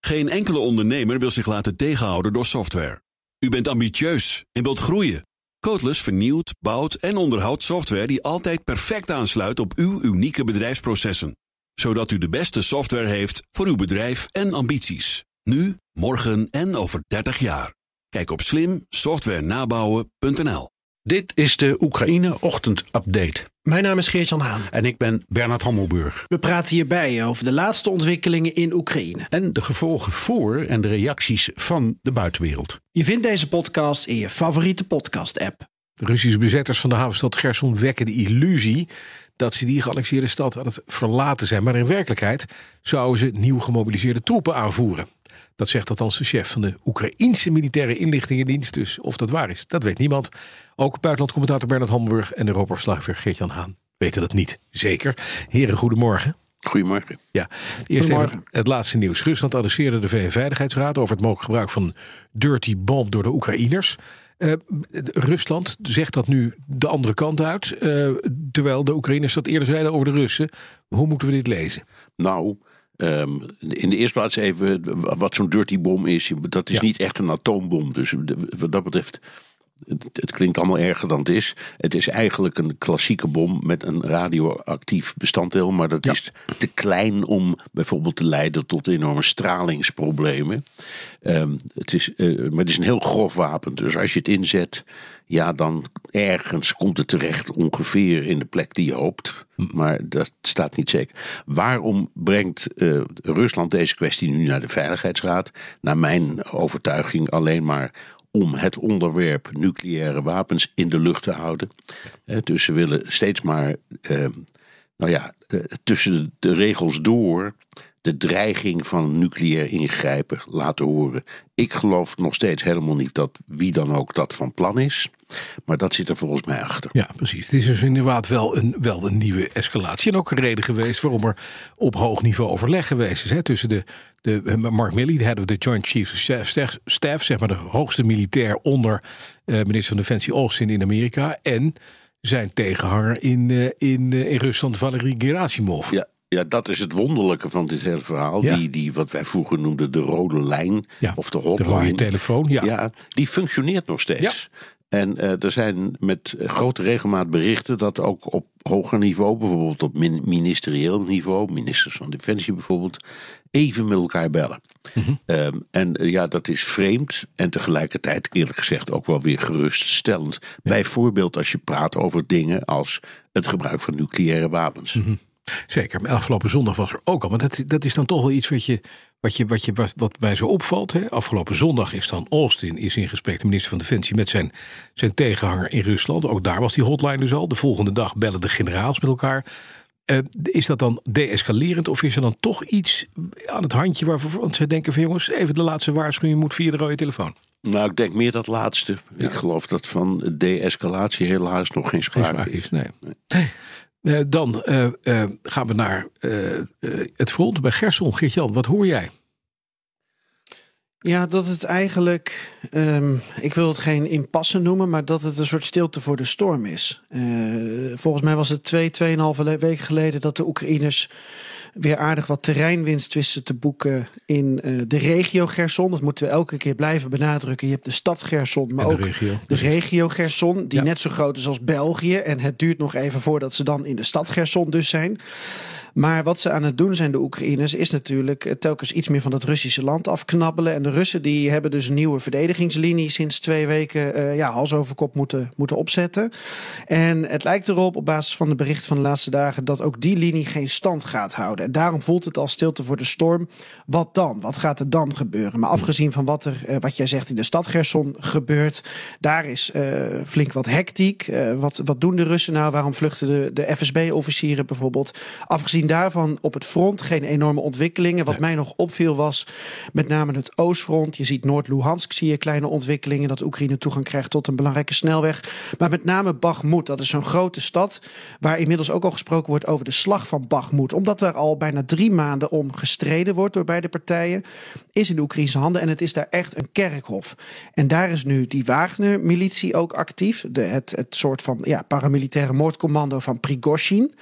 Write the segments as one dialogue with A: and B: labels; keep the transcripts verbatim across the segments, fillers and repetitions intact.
A: Geen enkele ondernemer wil zich laten tegenhouden door software. U bent ambitieus en wilt groeien. Codeless vernieuwt, bouwt en onderhoudt software die altijd perfect aansluit op uw unieke bedrijfsprocessen. Zodat u de beste software heeft voor uw bedrijf en ambities. Nu, morgen en over dertig jaar. Kijk op slim software nabouwen punt n l.
B: Dit is de Oekraïne Ochtend Update.
C: Mijn naam is Geert-Jan Haan.
B: En ik ben Bernard Hammelburg.
C: We praten hierbij over de laatste ontwikkelingen in Oekraïne.
B: En de gevolgen voor en de reacties van de buitenwereld.
C: Je vindt deze podcast in je favoriete podcast-app.
D: De Russische bezetters van de havenstad Cherson wekken de illusie dat ze die geannexeerde stad aan het verlaten zijn. Maar in werkelijkheid zouden ze nieuw gemobiliseerde troepen aanvoeren. Dat zegt althans de chef van de Oekraïense militaire inlichtingendienst. Dus of dat waar is, dat weet niemand. Ook buitenlandcommentator Bernard Hammelburg en Europa-verslaggever Geert-Jan Haan weten dat niet zeker. Heren, goedemorgen.
B: Goedemorgen.
D: Ja, eerst even het laatste nieuws. Rusland adresseerde de V N-veiligheidsraad over het mogelijk gebruik van dirty bomb door de Oekraïners. Uh, Rusland zegt dat nu de andere kant uit. Uh, terwijl de Oekraïners dat eerder zeiden over de Russen. Hoe moeten we dit lezen?
E: Nou, um, in de eerste plaats even wat zo'n dirty bom is. Dat is ja. niet echt een atoombom. Dus wat dat betreft, het, het klinkt allemaal erger dan het is. Het is eigenlijk een klassieke bom met een radioactief bestanddeel. Maar dat ja. is te klein om bijvoorbeeld te leiden tot enorme stralingsproblemen. Um, het is, uh, maar het is een heel grof wapen. Dus als je het inzet, ja, dan ergens komt het terecht ongeveer in de plek die je hoopt. Maar dat staat niet zeker. Waarom brengt uh, Rusland deze kwestie nu naar de Veiligheidsraad? Naar mijn overtuiging alleen maar om het onderwerp nucleaire wapens in de lucht te houden. Uh, dus ze willen steeds maar, uh, nou ja, uh, tussen de regels door de dreiging van nucleair ingrijpen laten horen. Ik geloof nog steeds helemaal niet dat wie dan ook dat van plan is. Maar dat zit er volgens mij achter.
D: Ja, precies. Het is dus inderdaad wel een, wel een nieuwe escalatie. En ook een reden geweest waarom er op hoog niveau overleg geweest is. Hè, tussen de, de Mark Milley, de head of the Joint Chiefs of Staff, staff, zeg maar de hoogste militair onder uh, minister van Defensie Austin in Amerika. En zijn tegenhanger in, uh, in, uh, in Rusland, Valery Gerasimov.
E: Ja. Ja, dat is het wonderlijke van dit hele verhaal.
D: Ja.
E: Die, die wat wij vroeger noemden de rode lijn.
D: Ja,
E: of de hotline.
D: De rode telefoon, ja.
E: ja. Die functioneert nog steeds.
D: Ja.
E: En uh, er zijn met grote regelmaat berichten dat ook op hoger niveau, bijvoorbeeld op min- ministerieel niveau, ministers van Defensie bijvoorbeeld, even met elkaar bellen. Mm-hmm. Um, en uh, ja, dat is vreemd en tegelijkertijd eerlijk gezegd ook wel weer geruststellend. Ja. Bijvoorbeeld als je praat over dingen als het gebruik van nucleaire wapens.
D: Mm-hmm. Zeker, maar afgelopen zondag was er ook al. Maar dat, dat is dan toch wel iets wat, je, wat, je, wat, je, wat, wat mij zo opvalt. Hè? Afgelopen zondag is dan Austin is in gesprek, de minister van Defensie, met zijn, zijn tegenhanger in Rusland. Ook daar was die hotline dus al. De volgende dag bellen de generaals met elkaar. Uh, is dat dan de-escalerend of is er dan toch iets aan het handje waarvoor want zij denken van jongens, even de laatste waarschuwing moet via de rode telefoon?
E: Nou, ik denk meer dat laatste. Ja. Ik geloof dat van de-escalatie helaas nog geen sprake,
D: geen sprake is.
E: is.
D: Nee. nee. Uh, dan uh, uh, gaan we naar uh, uh, het front bij Cherson. Geert-Jan, wat hoor jij?
C: Ja, dat het eigenlijk, um, ik wil het geen impasse noemen, maar dat het een soort stilte voor de storm is. Uh, volgens mij was het twee, tweeënhalve weken geleden dat de Oekraïners weer aardig wat terreinwinst wisten te boeken in uh, de regio Cherson. Dat moeten we elke keer blijven benadrukken. Je hebt de stad Cherson, maar
D: de
C: ook
D: regio.
C: de regio Cherson, die
D: ja.
C: net zo groot is als België. En het duurt nog even voordat ze dan in de stad Cherson dus zijn. Maar wat ze aan het doen zijn, de Oekraïners, is natuurlijk telkens iets meer van dat Russische land afknabbelen. En de Russen die hebben dus een nieuwe verdedigingslinie sinds twee weken uh, ja, hals over kop moeten, moeten opzetten. En het lijkt erop, op basis van de berichten van de laatste dagen, dat ook die linie geen stand gaat houden. En daarom voelt het als stilte voor de storm. Wat dan? Wat gaat er dan gebeuren? Maar afgezien van wat er, uh, wat jij zegt, in de stad Cherson gebeurt, daar is uh, flink wat hectiek. Uh, wat, wat doen de Russen nou? Waarom vluchten de, de F S B-officieren bijvoorbeeld? Afgezien daarvan op het front geen enorme ontwikkelingen. Wat nee. mij nog opviel was met name het Oostfront. Je ziet Noord-Luhansk, zie je kleine ontwikkelingen, dat Oekraïne toegang krijgt tot een belangrijke snelweg. Maar met name Bakhmut, dat is zo'n grote stad waar inmiddels ook al gesproken wordt over de slag van Bakhmut. Omdat er al bijna drie maanden om gestreden wordt door beide partijen, is in de Oekraïnse handen en het is daar echt een kerkhof. En daar is nu die Wagner-militie ook actief. De, het, het soort van ja, paramilitaire moordcommando van Prigozhin.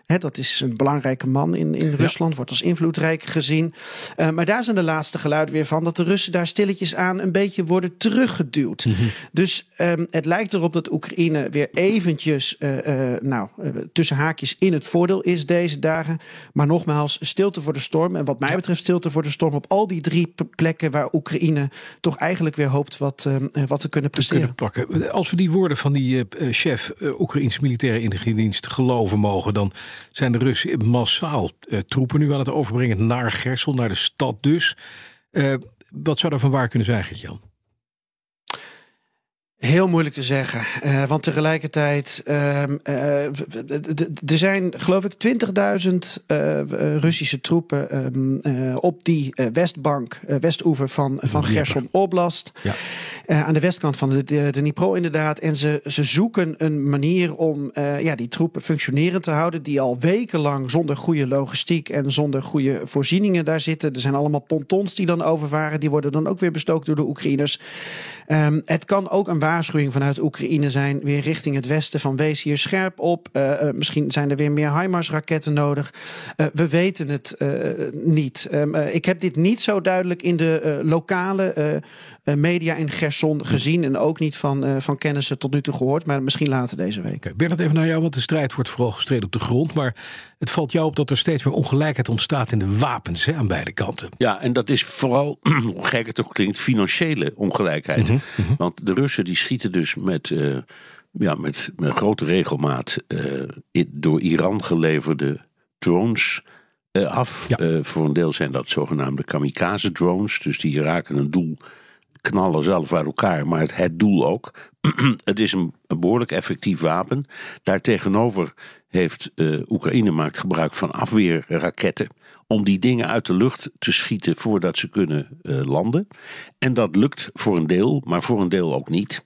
C: He, dat is een belangrijke man in, in Rusland, ja. wordt als invloedrijk gezien. Uh, maar daar zijn de laatste geluiden weer van dat de Russen daar stilletjes aan een beetje worden teruggeduwd. Mm-hmm. Dus um, het lijkt erop dat Oekraïne weer eventjes uh, uh, nou, uh, tussen haakjes in het voordeel is deze dagen. Maar nogmaals, stilte voor de storm. En wat mij betreft stilte voor de storm op al die drie plekken waar Oekraïne toch eigenlijk weer hoopt wat, uh, wat te kunnen presteren.
D: Te kunnen pakken. Als we die woorden van die uh, chef uh, Oekraïense militaire inlichtingendienst geloven mogen, dan zijn de Russen massaal uh, troepen nu aan het overbrengen naar Cherson, naar de stad dus. Uh, wat zou daarvan waar kunnen zijn, Gert-Jan?
C: Heel moeilijk te zeggen, uh, want tegelijkertijd uh, uh, er zijn geloof ik twintigduizend uh, Russische troepen um, uh, op die uh, westbank, uh, westoever van, van Cherson Oblast. Ja. Uh, aan de westkant van de, de, de Dnipro inderdaad. En ze, ze zoeken een manier om uh, ja, die troepen functionerend te houden, die al wekenlang zonder goede logistiek en zonder goede voorzieningen daar zitten. Er zijn allemaal pontons die dan overvaren, die worden dan ook weer bestookt door de Oekraïners. Um, het kan ook een waarschuwing vanuit Oekraïne zijn, weer richting het westen, van wees hier scherp op. Uh, uh, misschien zijn er weer meer HIMARS-raketten nodig. Uh, we weten het uh, niet. Um, uh, ik heb dit niet zo duidelijk in de uh, lokale uh, uh, media in Cherson gezien en ook niet van, uh, van kennissen tot nu toe gehoord, maar misschien later deze week.
D: Okay, Bernard, even naar jou, want de strijd wordt vooral gestreden op de grond, maar het valt jou op dat er steeds meer ongelijkheid ontstaat in de wapens, hè, aan beide kanten.
E: Ja, en dat is vooral, hoe gek het ook klinkt, financiële ongelijkheid. Mm-hmm. Mm-hmm. Want de Russen die schieten dus met, uh, ja, met, met grote regelmaat uh, door Iran geleverde drones uh, af. Ja. Uh, voor een deel zijn dat zogenaamde kamikaze drones. Dus die raken een doel, knallen zelf uit elkaar, maar het, het doel ook. Het is een, een behoorlijk effectief wapen. Daartegenover heeft uh, Oekraïne maakt gebruik van afweerraketten om die dingen uit de lucht te schieten voordat ze kunnen uh, landen. En dat lukt voor een deel, maar voor een deel ook niet.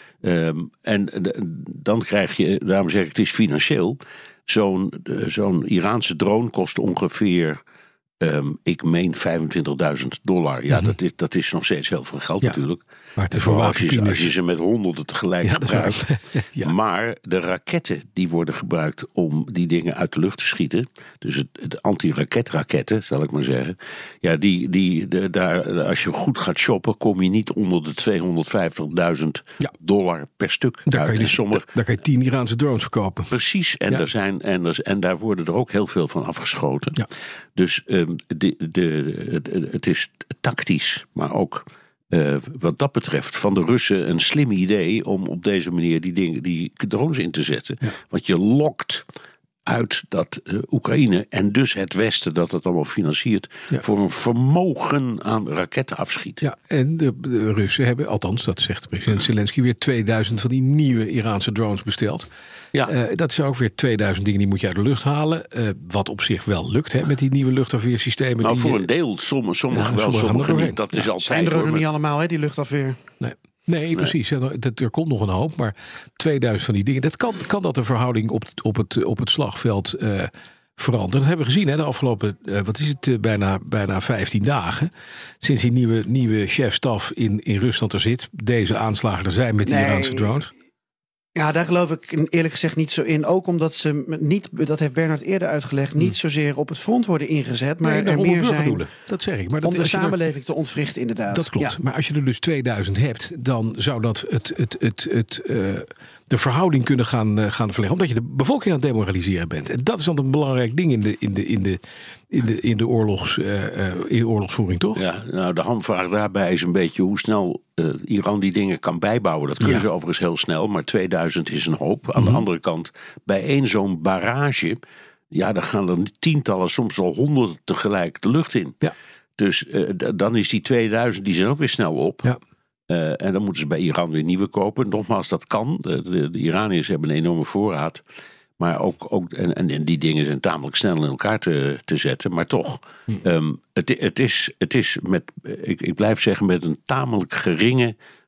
E: Um, en d- dan krijg je, daarom zeg ik het is financieel, zo'n, uh, zo'n Iraanse drone kost ongeveer, um, ik meen vijfentwintigduizend dollar. Ja, mm-hmm. dat, is, dat is nog steeds heel veel geld ja, natuurlijk.
D: Maar het is voor
E: als, je, als je ze met honderden tegelijk ja, gebruikt. ja. Maar de raketten die worden gebruikt om die dingen uit de lucht te schieten, dus het, het anti-raketraketten, zal ik maar zeggen. Ja, die, die, de, daar, als je goed gaat shoppen, kom je niet onder de tweehonderdvijftigduizend ja. dollar per stuk.
D: Daar kan je, dus, sommige, daar kan je tien Iraanse drones verkopen.
E: Precies, en,
D: ja.
E: daar zijn, en, er, en daar worden er ook heel veel van afgeschoten. Ja. Dus um, de, de, het, het is tactisch, maar ook Uh, wat dat betreft van de Russen een slim idee om op deze manier die, dingen, die drones in te zetten. Ja. Want je lokt uit dat uh, Oekraïne en dus het Westen dat het allemaal financiert ja. voor een vermogen aan raketten afschieten.
D: Ja, en de, de Russen hebben, althans dat zegt president Zelensky, weer tweeduizend van die nieuwe Iraanse drones besteld. Ja. Uh, dat zijn ook weer tweeduizend dingen die moet je uit de lucht halen. Uh, wat op zich wel lukt hè, met die nieuwe luchtafweersystemen.
E: Nou,
D: die,
E: voor een deel, sommige, sommige ja, wel, sommige, sommige niet. Dat ja. is altijd.
C: Zijn er ook nog niet allemaal, hè, die luchtafweer?
D: Nee. Nee, nee, precies. Dat, er komt nog een hoop, maar tweeduizend van die dingen. Dat kan, kan dat de verhouding op het, op het, op het slagveld uh, veranderen. Dat hebben we gezien hè, de afgelopen, uh, wat is het, uh, bijna, bijna vijftien dagen. Sinds die nieuwe, nieuwe chef-staf in, in Rusland er zit. Deze aanslagen er zijn met die nee. Iraanse drones.
C: Ja, daar geloof ik eerlijk gezegd niet zo in. Ook omdat ze niet, dat heeft Bernard eerder uitgelegd, niet hmm. zozeer op het front worden ingezet, maar nee, er meer zijn
D: dat zeg ik. Maar dat,
C: om de samenleving er, te ontwrichten inderdaad.
D: Dat klopt.
C: Ja.
D: Maar als je er dus tweeduizend hebt, dan zou dat het, het, het, het, uh, de verhouding kunnen gaan, uh, gaan verleggen. Omdat je de bevolking aan het demoraliseren bent. En dat is dan een belangrijk ding in de, in de, in de, in de, in de, oorlogs, uh, uh, in de oorlogsvoering, toch?
E: Ja, nou de hamvraag daarbij is een beetje hoe snel uh, Iran die dingen kan bijbouwen. Dat kunnen ja. ze overigens heel snel, maar tweeduizend is een hoop. Aan mm-hmm. de andere kant, bij één zo'n barrage, ja, dan gaan er tientallen, soms wel honderden tegelijk de lucht in. Ja. Dus uh, d- dan is die tweeduizend, die zijn ook weer snel op. Ja. Uh, en dan moeten ze bij Iran weer nieuwe kopen. Nogmaals, dat kan. De, de, de Iraniërs hebben een enorme voorraad. Maar ook, ook en, en die dingen zijn tamelijk snel in elkaar te, te zetten. Maar toch, hm. um, het, het, is, het is met, ik, ik blijf zeggen, met een tamelijk geringe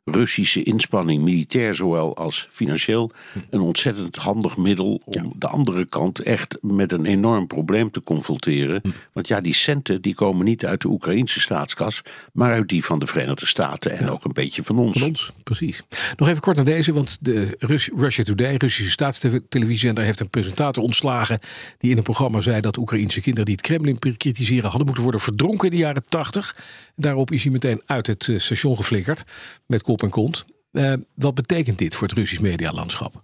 E: Russische inspanning, militair zowel als financieel, een ontzettend handig middel om ja. de andere kant echt met een enorm probleem te confronteren. Hm. Want ja, die centen die komen niet uit de Oekraïnse staatskas, maar uit die van de Verenigde Staten en ja. ook een beetje van ons.
D: Van ons, precies. Nog even kort naar deze, want de Rus- Russia Today, Russische staatstelevisie, heeft een presentator ontslagen die in een programma zei dat Oekraïense kinderen die het Kremlin kritiseren hadden moeten worden verdronken in de jaren tachtig. Daarop is hij meteen uit het station geflikkerd met kop en kont. Uh, wat betekent dit voor het Russisch medialandschap?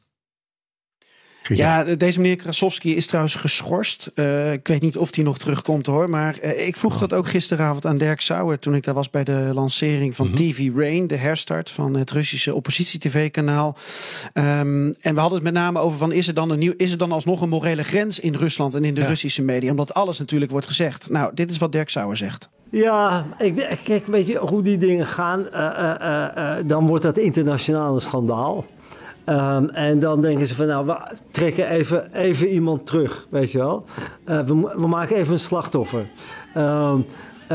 C: Ja, deze meneer Krasovski is trouwens geschorst. Uh, ik weet niet of hij nog terugkomt hoor. Maar uh, ik vroeg oh. dat ook gisteravond aan Dirk Sauer toen ik daar was bij de lancering van mm-hmm. T V Rain, de herstart van het Russische oppositie-tv-kanaal. Um, en we hadden het met name over van is er dan een nieuw, is er dan alsnog een morele grens in Rusland en in de ja. Russische media, omdat alles natuurlijk wordt gezegd. Nou, dit is wat Dirk Sauer zegt.
F: Ja, ik, kijk, weet je hoe die dingen gaan, uh, uh, uh, dan wordt dat internationaal een schandaal. Um, en dan denken ze van nou, we trekken even, even iemand terug, weet je wel. Uh, we, we maken even een slachtoffer. Um,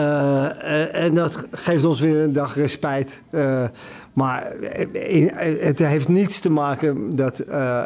F: uh, en dat geeft ons weer een dag respijt. Uh, maar het heeft niets te maken dat uh,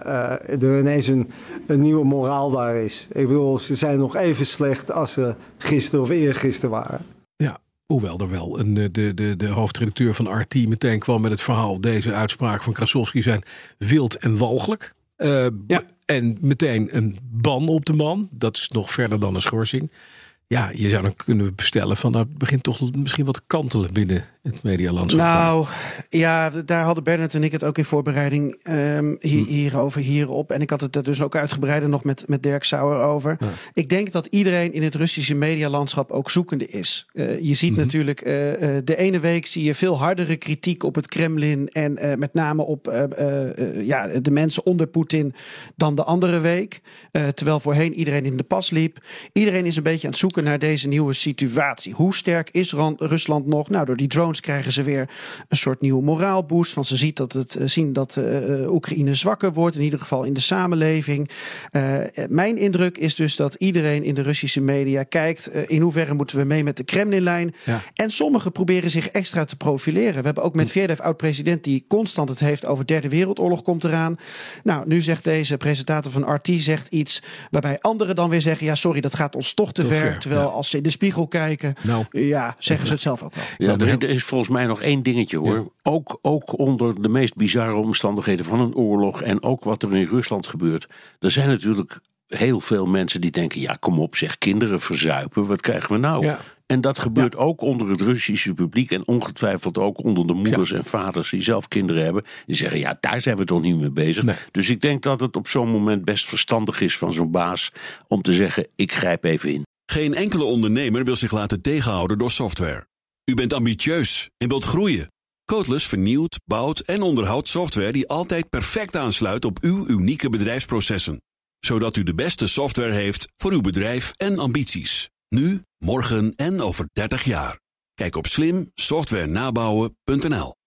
F: uh, er ineens een, een nieuwe moraal daar is. Ik bedoel, ze zijn nog even slecht als ze gisteren of eergisteren waren.
D: Ja. Hoewel er wel een, de, de, de hoofdredacteur van R T meteen kwam met het verhaal. Deze uitspraken van Krasovski zijn wild en walgelijk. Uh, ja. En meteen een ban op de man. Dat is nog verder dan een schorsing. Ja, je zou dan kunnen bestellen van nou, het begint toch misschien wat te kantelen binnen het medialandschap.
C: Nou, ja, daar hadden Bernard en ik het ook in voorbereiding um, hier, hierover, hierop. En ik had het er dus ook uitgebreider nog met, met Dirk Sauer over. Ja. Ik denk dat iedereen in het Russische medialandschap ook zoekende is. Uh, je ziet mm-hmm. natuurlijk, uh, uh, de ene week zie je veel hardere kritiek op het Kremlin en uh, met name op uh, uh, ja, de mensen onder Poetin dan de andere week. Uh, terwijl voorheen iedereen in de pas liep. Iedereen is een beetje aan het zoeken naar deze nieuwe situatie. Hoe sterk is Rusland nog? Nou, door die drones krijgen ze weer een soort nieuwe moraalboost. Van ze ziet dat het, zien dat uh, Oekraïne zwakker wordt. In ieder geval in de samenleving. Uh, mijn indruk is dus dat iedereen in de Russische media kijkt. Uh, in hoeverre moeten we mee met de Kremlinlijn? Ja. En sommigen proberen zich extra te profileren. We hebben ook met Medvedev, oud-president, die constant het heeft over derde wereldoorlog komt eraan. Nou, nu zegt deze presentator van R T zegt iets waarbij anderen dan weer zeggen, ja, sorry, dat gaat ons toch te ver. ver. Terwijl ja. als ze in de spiegel kijken, nou, ja, zeggen ze het zelf ook wel.
E: Ja, er, er is volgens mij nog één dingetje hoor. Ja. Ook, ook onder de meest bizarre omstandigheden van een oorlog en ook wat er in Rusland gebeurt. Er zijn natuurlijk heel veel mensen die denken, ja, kom op zeg, kinderen verzuipen, wat krijgen we nou? Ja. En dat gebeurt ja. ook onder het Russische publiek en ongetwijfeld ook onder de moeders ja. en vaders die zelf kinderen hebben. Die zeggen, ja, daar zijn we toch niet mee bezig. Nee. Dus ik denk dat het op zo'n moment best verstandig is van zo'n baas om te zeggen, ik grijp even in.
A: Geen enkele ondernemer wil zich laten tegenhouden door software. U bent ambitieus en wilt groeien. Codeless vernieuwt, bouwt en onderhoudt software die altijd perfect aansluit op uw unieke bedrijfsprocessen. Zodat u de beste software heeft voor uw bedrijf en ambities. Nu, morgen en over dertig jaar. Kijk op slim software nabouwen punt n l.